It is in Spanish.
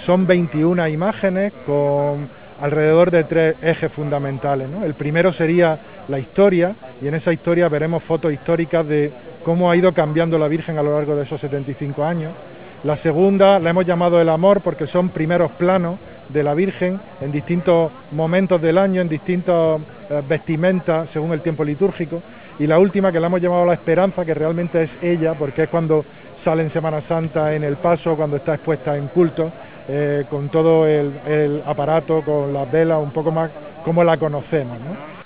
Son 21 imágenes con alrededor de 3 ejes fundamentales, ¿no? El primero sería la historia, y en esa historia veremos fotos históricas de cómo ha ido cambiando la Virgen a lo largo de esos 75 años. La segunda la hemos llamado el amor porque son primeros planos de la Virgen en distintos momentos del año, en distintas vestimentas según el tiempo litúrgico. Y la última, que la hemos llamado la esperanza, que realmente es ella, porque es cuando sale en Semana Santa en el paso, cuando está expuesta en culto, con todo el aparato, con las velas, un poco más como la conocemos, ¿no?